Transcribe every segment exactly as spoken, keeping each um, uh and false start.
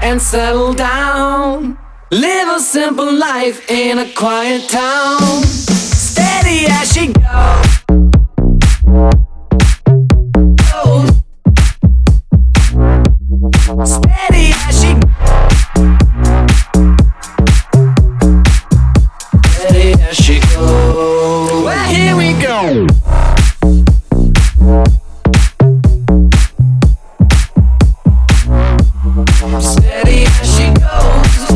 and settle down. Live a simple life in a quiet town. Steady as she goes. Steady as she Steady as she goes. Well, here we go. Steady as she goes.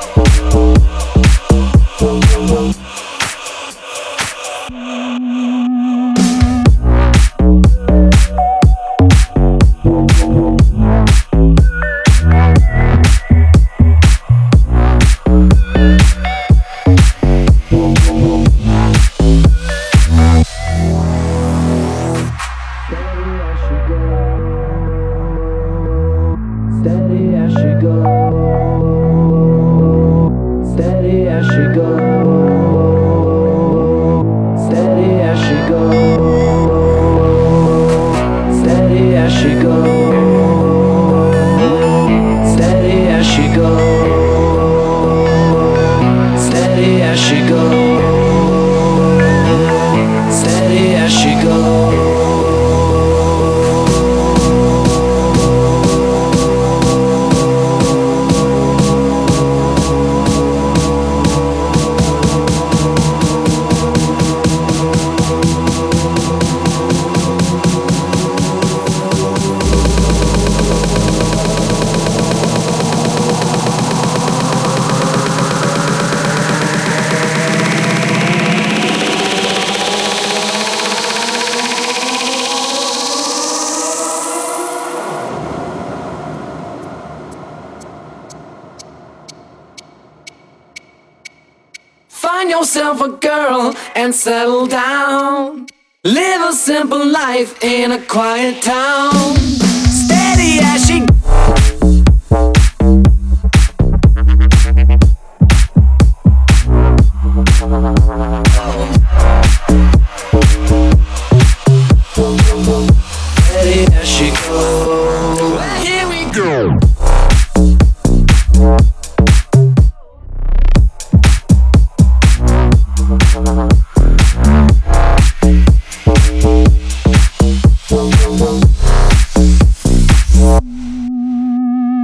Steady as she goes. Steady as she goes. Steady as she goes. Steady as she goes. Steady as she goes. Steady as she goes. Steady as she goes. Find yourself a girl and settle down. Live a simple life in a quiet town. Steady as she goes.